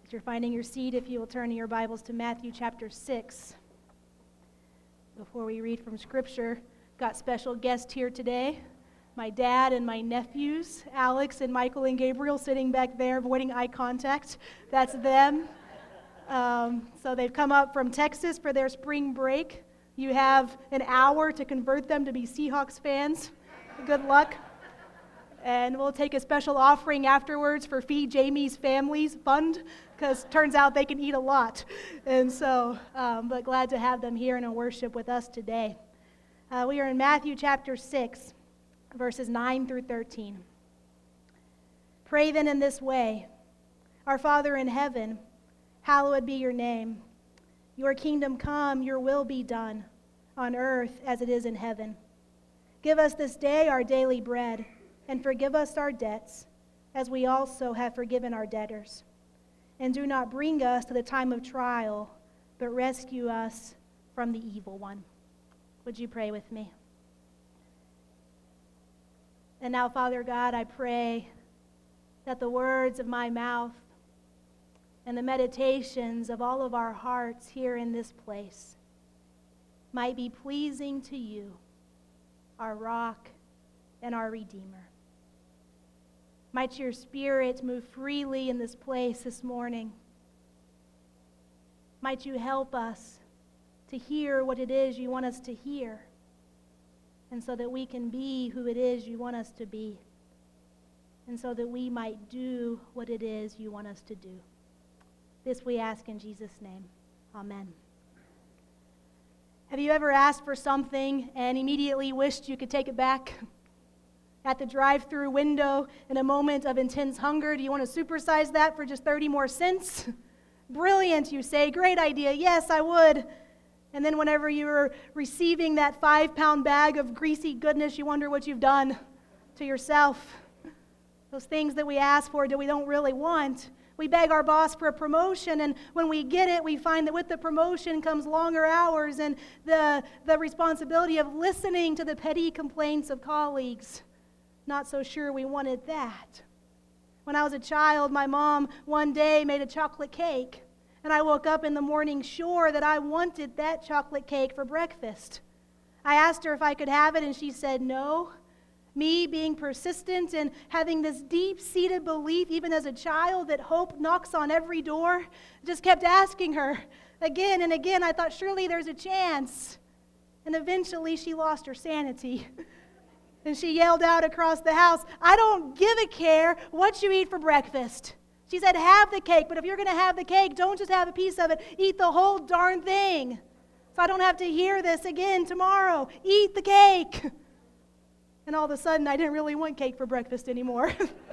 As you're finding your seat, if you will turn in your Bibles to Matthew chapter 6. Before we read from Scripture, got special guests here today. My dad and my nephews, Alex and Michael and Gabriel, sitting back there avoiding eye contact. That's them. So they've come up from Texas for their spring break. You have an hour to convert them to be Seahawks fans. Good luck. And we'll take a special offering afterwards for Feed Jamie's Families Fund, because turns out they can eat a lot. And so, but glad to have them here and in worship with us today. We are in Matthew chapter 6, verses 9 through 13. Pray then in this way: Our Father in heaven, hallowed be your name. Your kingdom come, your will be done, on earth as it is in heaven. Give us this day our daily bread, and forgive us our debts, as we also have forgiven our debtors. And do not bring us to the time of trial, but rescue us from the evil one. Would you pray with me? And now, Father God, I pray that the words of my mouth and the meditations of all of our hearts here in this place might be pleasing to you, our rock and our Redeemer. Might your Spirit move freely in this place this morning. Might you help us to hear what it is you want us to hear, and so that we can be who it is you want us to be, and so that we might do what it is you want us to do. This we ask in Jesus' name. Amen. Have you ever asked for something and immediately wished you could take it back? At the drive-through window in a moment of intense hunger, do you want to supersize that for just 30 more cents? Brilliant, you say. Great idea. Yes, I would. And then whenever you're receiving that 5-pound bag of greasy goodness, you wonder what you've done to yourself. Those things that we ask for that we don't really want. We beg our boss for a promotion, and when we get it, we find that with the promotion comes longer hours and the responsibility of listening to the petty complaints of colleagues. Not so sure we wanted that. When I was a child, my mom one day made a chocolate cake, and I woke up in the morning sure that I wanted that chocolate cake for breakfast. I asked her if I could have it, and she said no. Me being persistent and having this deep-seated belief, even as a child, that hope knocks on every door, just kept asking her again and again. I thought, surely there's a chance. And eventually she lost her sanity. And she yelled out across the house, I don't give a care what you eat for breakfast. She said, have the cake, but if you're going to have the cake, don't just have a piece of it. Eat the whole darn thing. So I don't have to hear this again tomorrow. Eat the cake. And all of a sudden, I didn't really want cake for breakfast anymore.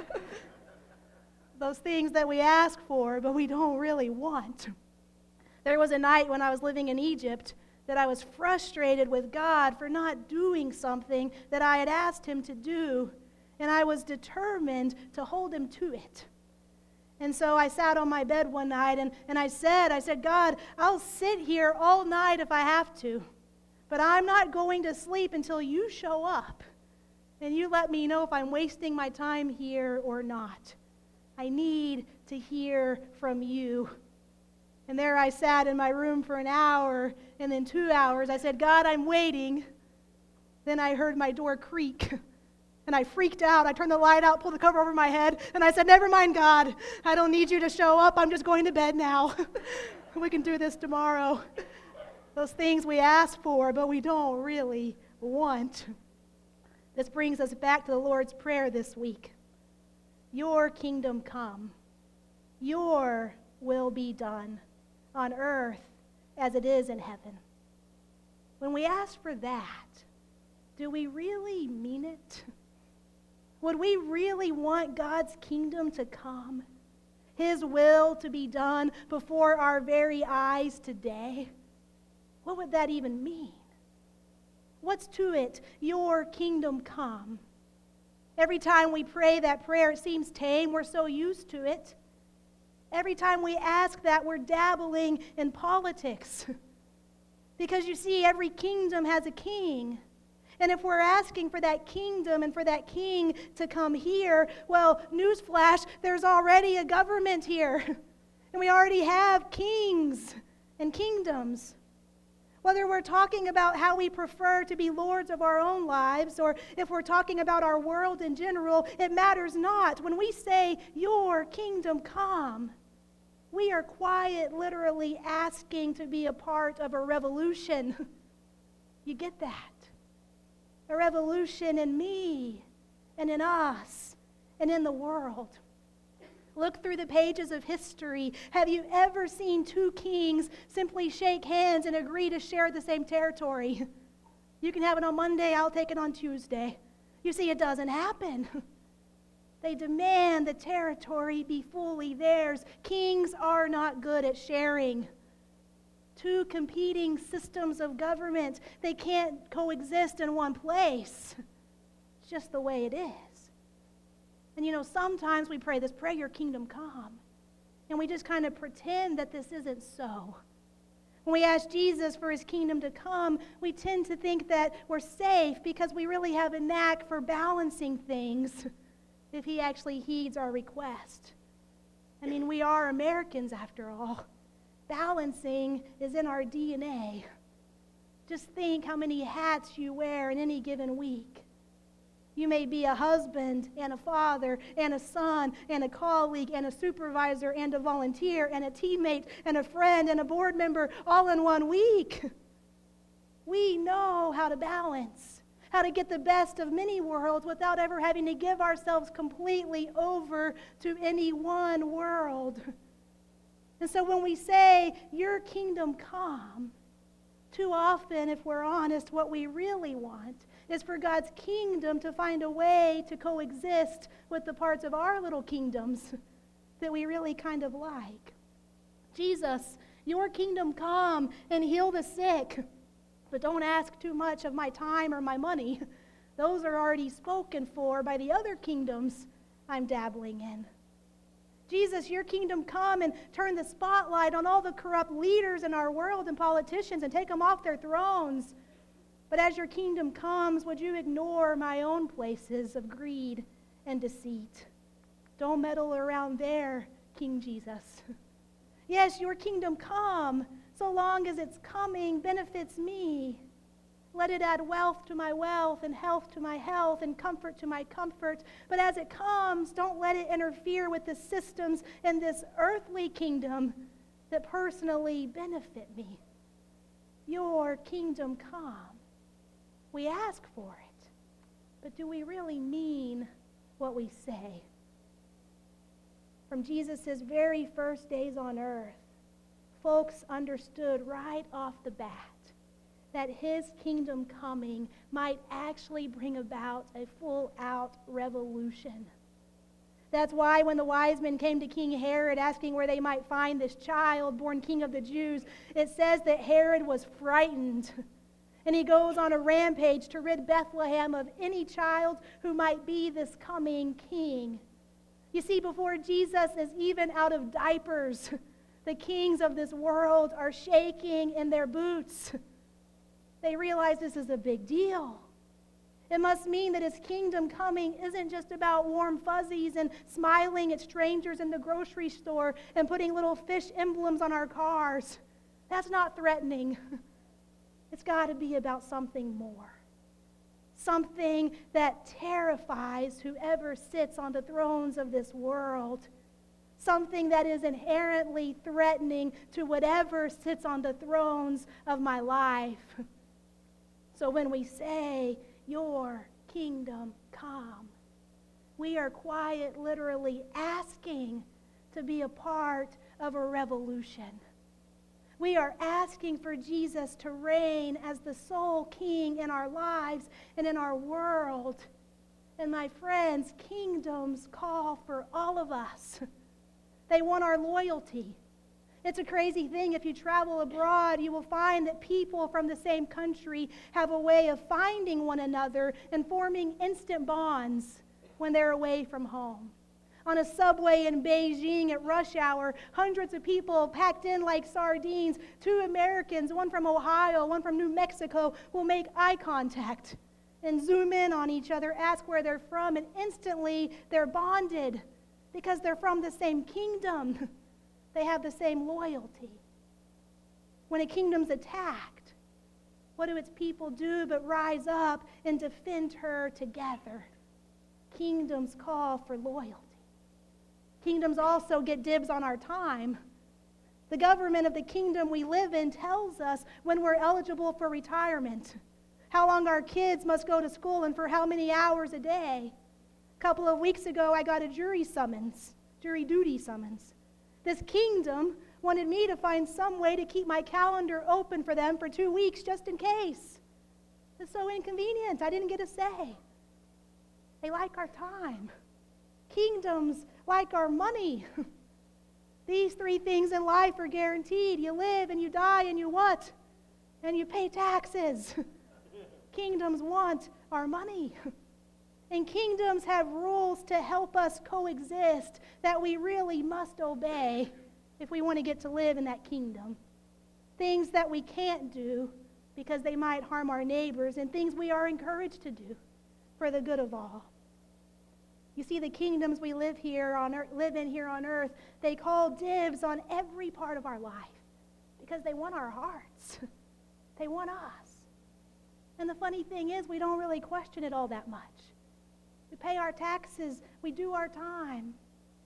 Those things that we ask for, but we don't really want. There was a night when I was living in Egypt that I was frustrated with God for not doing something that I had asked him to do, and I was determined to hold him to it. And so I sat on my bed one night, and I said, God, I'll sit here all night if I have to, but I'm not going to sleep until you show up, and you let me know if I'm wasting my time here or not. I need to hear from you. And there I sat in my room for an hour, and then 2 hours. I said, God, I'm waiting. Then I heard my door creak, and I freaked out. I turned the light out, pulled the cover over my head, and I said, never mind, God. I don't need you to show up. I'm just going to bed now. We can do this tomorrow. Those things we ask for, but we don't really want. This brings us back to the Lord's Prayer this week. Your kingdom come. Your will be done on earth as it is in heaven. When we ask for that, do we really mean it? Would we really want God's kingdom to come? His will to be done before our very eyes today? What would that even mean? What's to it? Your kingdom come. Every time we pray that prayer, it seems tame. We're so used to it. Every time we ask that, we're dabbling in politics. Because you see, every kingdom has a king. And if we're asking for that kingdom and for that king to come here, well, newsflash, there's already a government here. And we already have kings and kingdoms. Whether we're talking about how we prefer to be lords of our own lives, or if we're talking about our world in general, it matters not. When we say, your kingdom come, we are quite literally asking to be a part of a revolution. You get that? A revolution in me, and in us, and in the world. Look through the pages of history. Have you ever seen two kings simply shake hands and agree to share the same territory? You can have it on Monday, I'll take it on Tuesday. You see, it doesn't happen. They demand the territory be fully theirs. Kings are not good at sharing. Two competing systems of government, they can't coexist in one place. It's just the way it is. And sometimes we pray this prayer, your kingdom come. And we just kind of pretend that this isn't so. When we ask Jesus for his kingdom to come, we tend to think that we're safe because we really have a knack for balancing things if he actually heeds our request. I mean, we are Americans after all. Balancing is in our DNA. Just think how many hats you wear in any given week. You may be a husband and a father and a son and a colleague and a supervisor and a volunteer and a teammate and a friend and a board member all in 1 week. We know how to balance, how to get the best of many worlds without ever having to give ourselves completely over to any one world. And so when we say, your kingdom come, too often, if we're honest, what we really want is for God's kingdom to find a way to coexist with the parts of our little kingdoms that we really kind of like. Jesus, your kingdom come and heal the sick, but don't ask too much of my time or my money. Those are already spoken for by the other kingdoms I'm dabbling in. Jesus, your kingdom come and turn the spotlight on all the corrupt leaders in our world and politicians and take them off their thrones. But as your kingdom comes, would you ignore my own places of greed and deceit? Don't meddle around there, King Jesus. Yes, your kingdom come, so long as its coming benefits me. Let it add wealth to my wealth and health to my health and comfort to my comfort. But as it comes, don't let it interfere with the systems in this earthly kingdom that personally benefit me. Your kingdom come. We ask for it, but do we really mean what we say? From Jesus' very first days on earth, folks understood right off the bat that his kingdom coming might actually bring about a full-out revolution. That's why when the wise men came to King Herod asking where they might find this child born king of the Jews, it says that Herod was frightened. And he goes on a rampage to rid Bethlehem of any child who might be this coming king. You see, before Jesus is even out of diapers, the kings of this world are shaking in their boots. They realize this is a big deal. It must mean that his kingdom coming isn't just about warm fuzzies and smiling at strangers in the grocery store and putting little fish emblems on our cars. That's not threatening. It's got to be about something more. Something that terrifies whoever sits on the thrones of this world. Something that is inherently threatening to whatever sits on the thrones of my life. So when we say, your kingdom come, we are quite literally asking to be a part of a revolution. We are asking for Jesus to reign as the sole king in our lives and in our world. And my friends, kingdoms call for all of us. They want our loyalty. It's a crazy thing. If you travel abroad, you will find that people from the same country have a way of finding one another and forming instant bonds when they're away from home. On a subway in Beijing at rush hour, hundreds of people packed in like sardines. Two Americans, one from Ohio, one from New Mexico, will make eye contact and zoom in on each other, ask where they're from, and instantly they're bonded because they're from the same kingdom. They have the same loyalty. When a kingdom's attacked, what do its people do but rise up and defend her together? Kingdoms call for loyalty. Kingdoms also get dibs on our time. The government of the kingdom we live in tells us when we're eligible for retirement, how long our kids must go to school, and for how many hours a day. A couple of weeks ago, I got a jury duty summons. This kingdom wanted me to find some way to keep my calendar open for them for 2 weeks just in case. It's so inconvenient. I didn't get a say. They like our time. Kingdoms like our money. These 3 things in life are guaranteed. You live and you die and you what? And you pay taxes. Kingdoms want our money. And kingdoms have rules to help us coexist that we really must obey if we want to get to live in that kingdom. Things that we can't do because they might harm our neighbors, and things we are encouraged to do for the good of all. You see, the kingdoms we live in here on earth, they call dibs on every part of our life because they want our hearts. They want us. And the funny thing is, we don't really question it all that much. We pay our taxes, we do our time.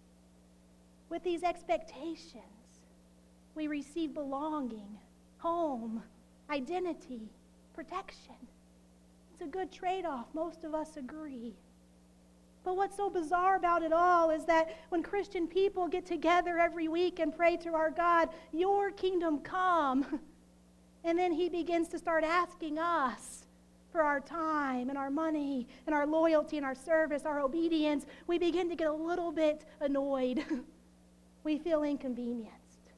With these expectations, we receive belonging, home, identity, protection. It's a good trade-off. Most of us agree. But what's so bizarre about it all is that when Christian people get together every week and pray to our God, your kingdom come, and then he begins to start asking us for our time and our money and our loyalty and our service, our obedience, we begin to get a little bit annoyed. We feel inconvenienced.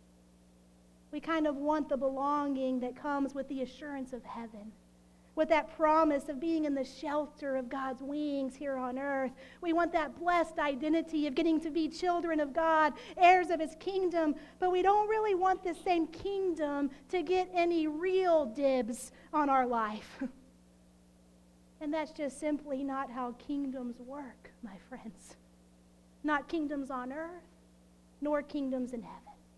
We kind of want the belonging that comes with the assurance of heaven, with that promise of being in the shelter of God's wings here on earth. We want that blessed identity of getting to be children of God, heirs of his kingdom, but we don't really want this same kingdom to get any real dibs on our life. And that's just simply not how kingdoms work, my friends. Not kingdoms on earth, nor kingdoms in heaven.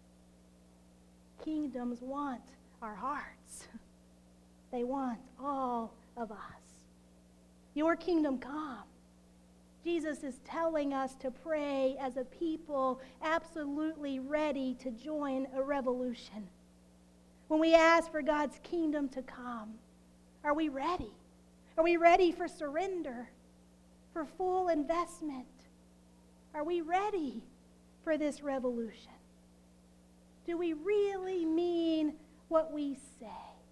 Kingdoms want our hearts. They want all of us. Your kingdom come. Jesus is telling us to pray as a people absolutely ready to join a revolution. When we ask for God's kingdom to come, are we ready? Are we ready for surrender, for full investment? Are we ready for this revolution? Do we really mean what we say?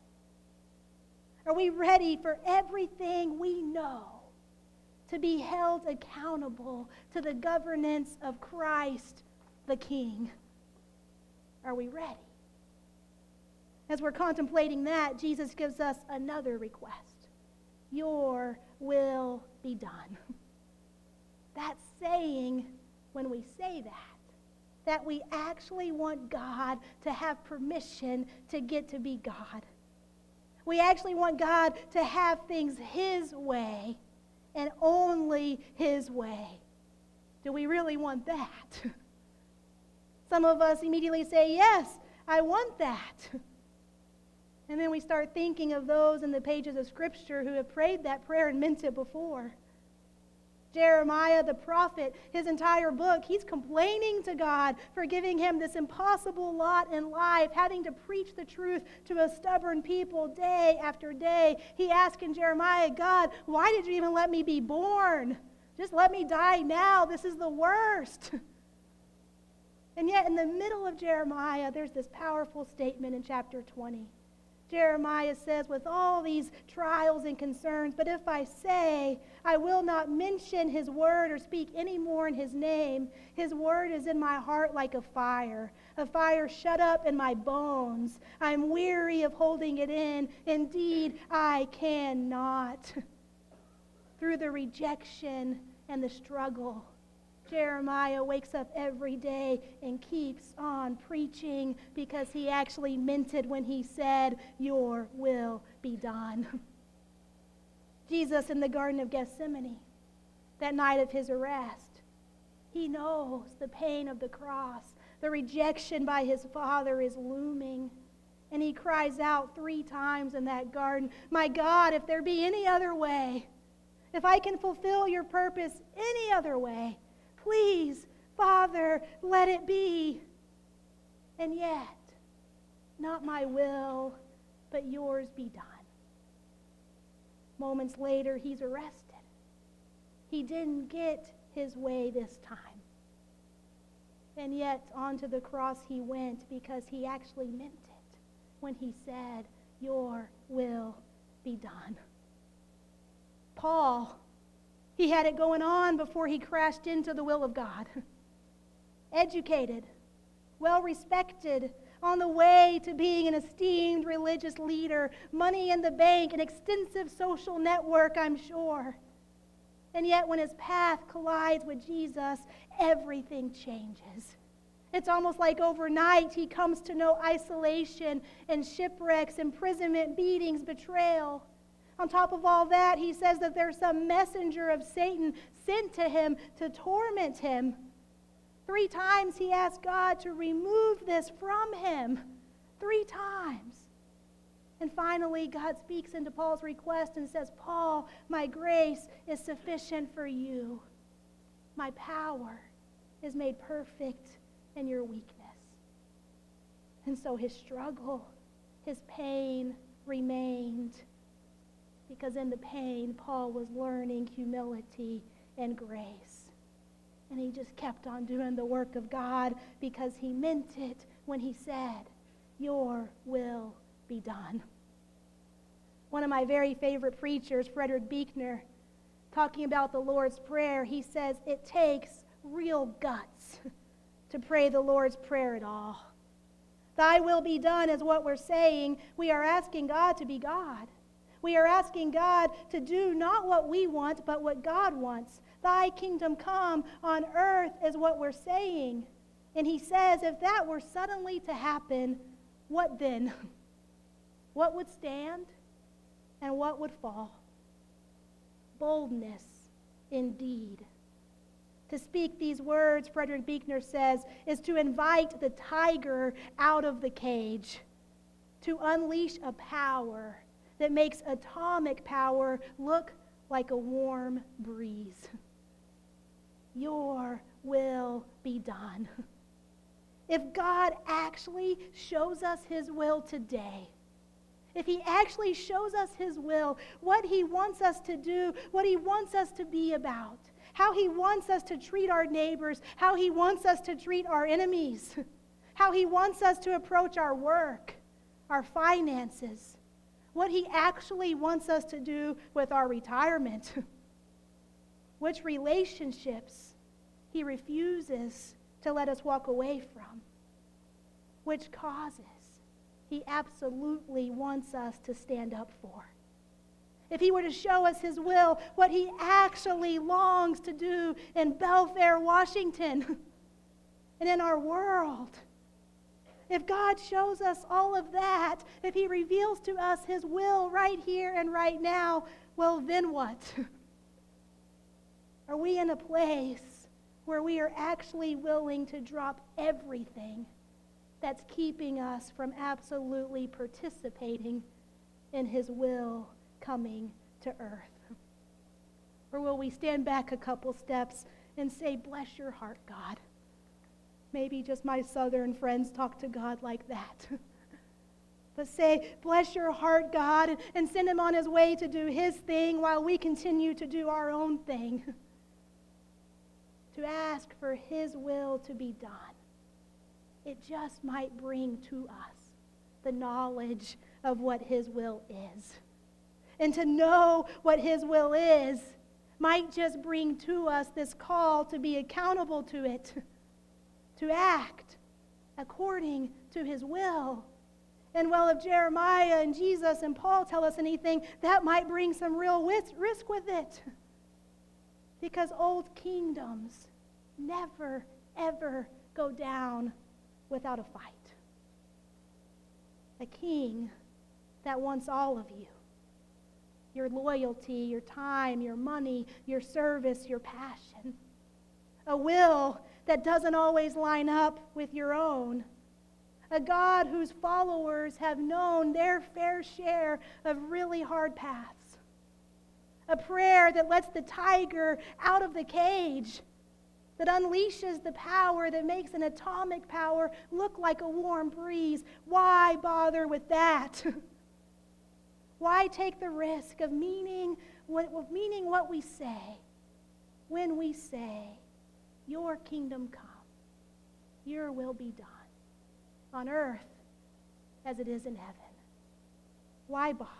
Are we ready for everything we know to be held accountable to the governance of Christ the King? Are we ready? As we're contemplating that, Jesus gives us another request. Your will be done. That's saying, when we say that we actually want God to have permission to get to be God. We actually want God to have things his way and only his way. Do we really want that? Some of us immediately say, yes, I want that. And then we start thinking of those in the pages of Scripture who have prayed that prayer and meant it before. Jeremiah the prophet, his entire book, he's complaining to God for giving him this impossible lot in life, having to preach the truth to a stubborn people day after day. He asked in Jeremiah, God, why did you even let me be born? Just let me die now. This is the worst. And yet in the middle of Jeremiah, there's this powerful statement in chapter 20. Jeremiah says, with all these trials and concerns, but if I say I will not mention his word or speak any more in his name, his word is in my heart like a fire shut up in my bones. I'm weary of holding it in. Indeed, I cannot. Through the rejection and the struggle, Jeremiah wakes up every day and keeps on preaching because he actually meant it when he said, your will be done. Jesus in the Garden of Gethsemane, that night of his arrest, he knows the pain of the cross, The rejection by his father is looming. And he cries out 3 times in that garden, "My God, if there be any other way, if I can fulfill your purpose any other way, please, Father, let it be." And yet, not my will, but yours be done. Moments later, he's arrested. He didn't get his way this time. And yet, onto the cross he went because he actually meant it when he said, "Your will be done." Paul, he had it going on before he crashed into the will of God. Educated, well-respected, on the way to being an esteemed religious leader, money in the bank, an extensive social network, I'm sure. And yet when his path collides with Jesus, everything changes. It's almost like overnight he comes to know isolation and shipwrecks, imprisonment, beatings, betrayal. On top of all that, he says that there's some messenger of Satan sent to him to torment him. 3 times he asked God to remove this from him. 3 times. And finally, God speaks into Paul's request and says, "Paul, my grace is sufficient for you. My power is made perfect in your weakness." And so his struggle, his pain remained. Because in the pain, Paul was learning humility and grace. And he just kept on doing the work of God because he meant it when he said, "Your will be done." One of my very favorite preachers, Frederick Buechner, talking about the Lord's Prayer, he says it takes real guts to pray the Lord's Prayer at all. Thy will be done is what we're saying. We are asking God to be God. We are asking God to do not what we want, but what God wants. Thy kingdom come on earth is what we're saying. And he says, if that were suddenly to happen, what then? What would stand and what would fall? Boldness indeed. To speak these words, Frederick Buechner says, is to invite the tiger out of the cage, to unleash a power that makes atomic power look like a warm breeze. Your will be done. If God actually shows us his will today, if he actually shows us his will, what he wants us to do, what he wants us to be about, how he wants us to treat our neighbors, how he wants us to treat our enemies, how he wants us to approach our work, our finances, what he actually wants us to do with our retirement, which relationships he refuses to let us walk away from, which causes he absolutely wants us to stand up for. If he were to show us his will, what he actually longs to do in Belfair, Washington, and in our world, if God shows us all of that, if he reveals to us his will right here and right now, well, then what? Are we in a place where we are actually willing to drop everything that's keeping us from absolutely participating in his will coming to earth? Or will we stand back a couple steps and say, "Bless your heart, God"? Maybe just my southern friends talk to God like that. But say, "Bless your heart, God," and send him on his way to do his thing while we continue to do our own thing. To ask for his will to be done. It just might bring to us the knowledge of what his will is. And to know what his will is might just bring to us this call to be accountable to it, to act according to his will. And well, if Jeremiah and Jesus and Paul tell us anything, that might bring some real risk with it. Because old kingdoms never, ever go down without a fight. A king that wants all of you. Your loyalty, your time, your money, your service, your passion. A will that doesn't always line up with your own. A God whose followers have known their fair share of really hard paths. A prayer that lets the tiger out of the cage, that unleashes the power that makes an atomic power look like a warm breeze. Why bother with that? Why take the risk of meaning what we say when we say, your kingdom come, your will be done, on earth as it is in heaven? Why bother?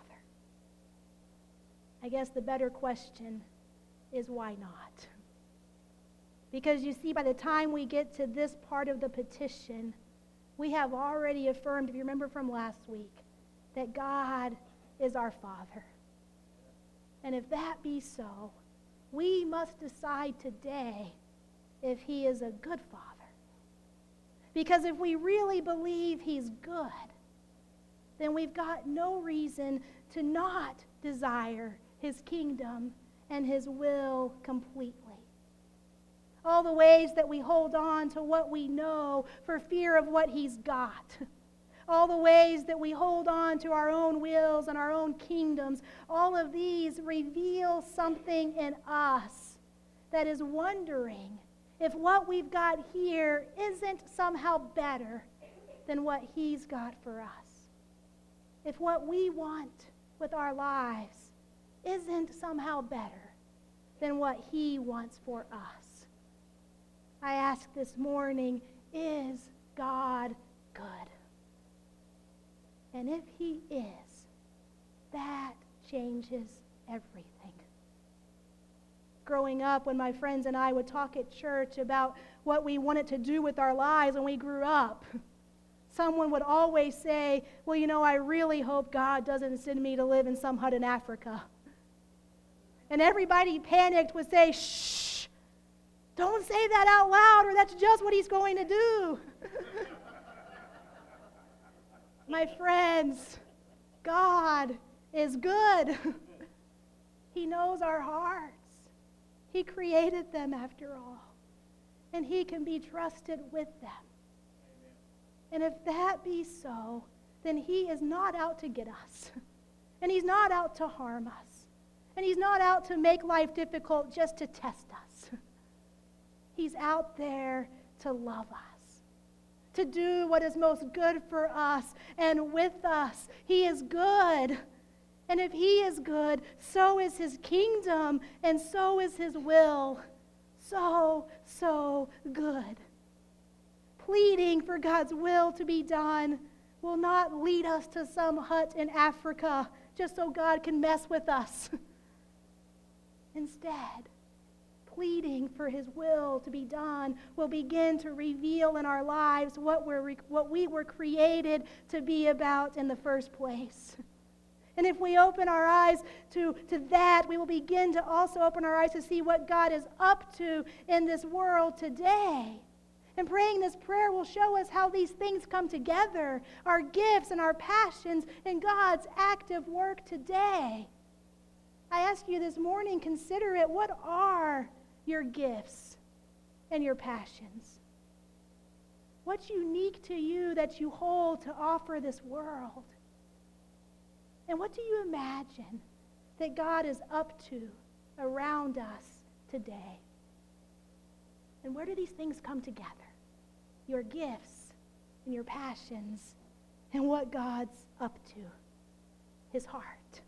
I guess the better question is why not? Because you see, by the time we get to this part of the petition, we have already affirmed, if you remember from last week, that God is our Father. And if that be so, we must decide today if he is a good Father. Because if we really believe he's good, then we've got no reason to not desire his kingdom and his will completely. All the ways that we hold on to what we know for fear of what he's got. All the ways that we hold on to our own wills and our own kingdoms, all of these reveal something in us that is wondering if what we've got here isn't somehow better than what he's got for us. If what we want with our lives isn't somehow better than what he wants for us. I ask this morning, is God good? And if he is, that changes everything. Growing up, when my friends and I would talk at church about what we wanted to do with our lives when we grew up, someone would always say, well, you know, I really hope God doesn't send me to live in some hut in Africa. And everybody panicked would say, shh, don't say that out loud, or that's just what he's going to do. My friends, God is good. He knows our hearts. He created them after all. And he can be trusted with them. And if that be so, then he is not out to get us. And he's not out to harm us. And he's not out to make life difficult just to test us. He's out there to love us, to do what is most good for us and with us. He is good. And if he is good, so is his kingdom, and so is his will. So good. Pleading for God's will to be done will not lead us to some hut in Africa just so God can mess with us. Instead, pleading for his will to be done will begin to reveal in our lives what we were created to be about in the first place. And if we open our eyes to that, we will begin to also open our eyes to see what God is up to in this world today. And praying this prayer will show us how these things come together, our gifts and our passions in God's active work today. I ask you this morning, consider it. What are your gifts and your passions? What's unique to you that you hold to offer this world? And what do you imagine that God is up to around us today? And where do these things come together? Your gifts and your passions and what God's up to, his heart.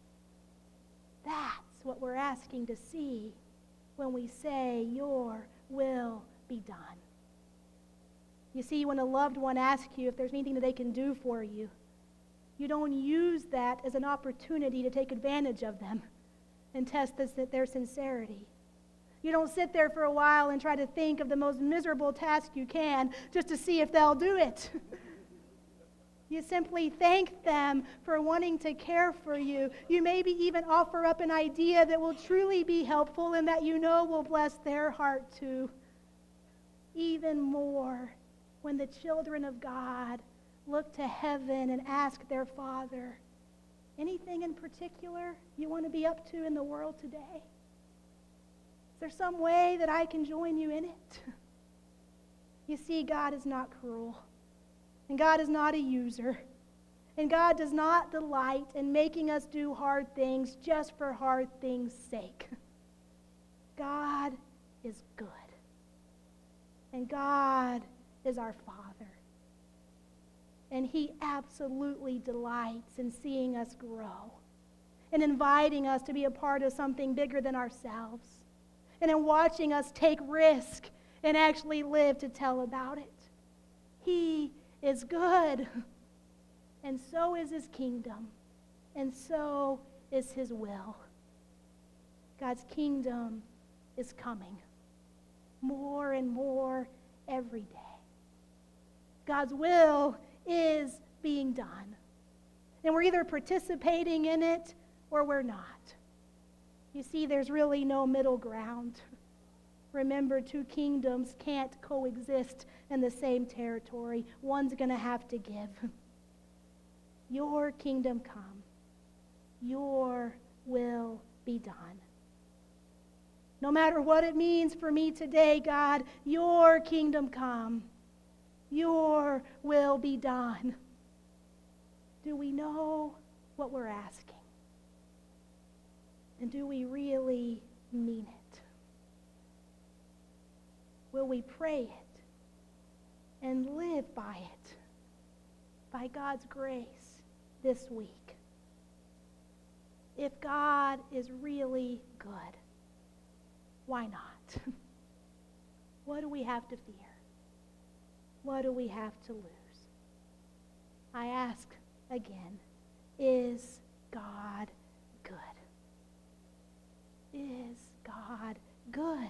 That's what we're asking to see when we say, your will be done. You see, when a loved one asks you if there's anything that they can do for you, you don't use that as an opportunity to take advantage of them and test their sincerity. You don't sit there for a while and try to think of the most miserable task you can just to see if they'll do it. You simply thank them for wanting to care for you. You maybe even offer up an idea that will truly be helpful and that you know will bless their heart too. Even more when the children of God look to heaven and ask their Father, anything in particular you want to be up to in the world today? Is there some way that I can join you in it? You see, God is not cruel, and God is not a user, and God does not delight in making us do hard things just for hard things' sake. God is good, and God is our Father, and He absolutely delights in seeing us grow and inviting us to be a part of something bigger than ourselves, and in watching us take risk and actually live to tell about it. He is good, and so is His kingdom, and so is His will. God's kingdom is coming more and more every day. God's will is being done, and we're either participating in it or we're not. You see, there's really no middle ground. Remember, two kingdoms can't coexist in the same territory. One's going to have to give. Your kingdom come. Your will be done. No matter what it means for me today, God, your kingdom come. Your will be done. Do we know what we're asking? And do we really mean it? Will we pray it and live by it, by God's grace this week? If God is really good, why not? What do we have to fear? What do we have to lose? I ask again, is God good? Is God good?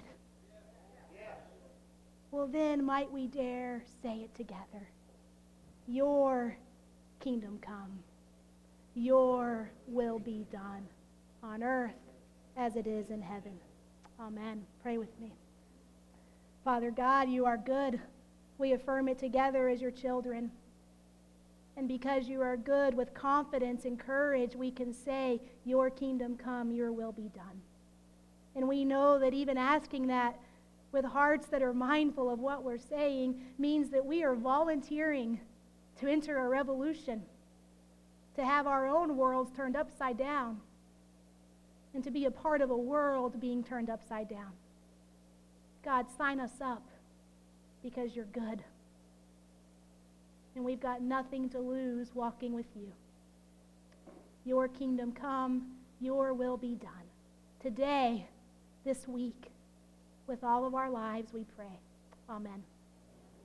Well, then might we dare say it together. Your kingdom come. Your will be done on earth as it is in heaven. Amen. Pray with me. Father God, you are good. We affirm it together as your children. And because you are good, with confidence and courage, we can say, your kingdom come, your will be done. And we know that even asking that with hearts that are mindful of what we're saying means that we are volunteering to enter a revolution, to have our own worlds turned upside down, and to be a part of a world being turned upside down. God, sign us up because you're good. And we've got nothing to lose walking with you. Your kingdom come, your will be done. Today, this week, with all of our lives, we pray. Amen.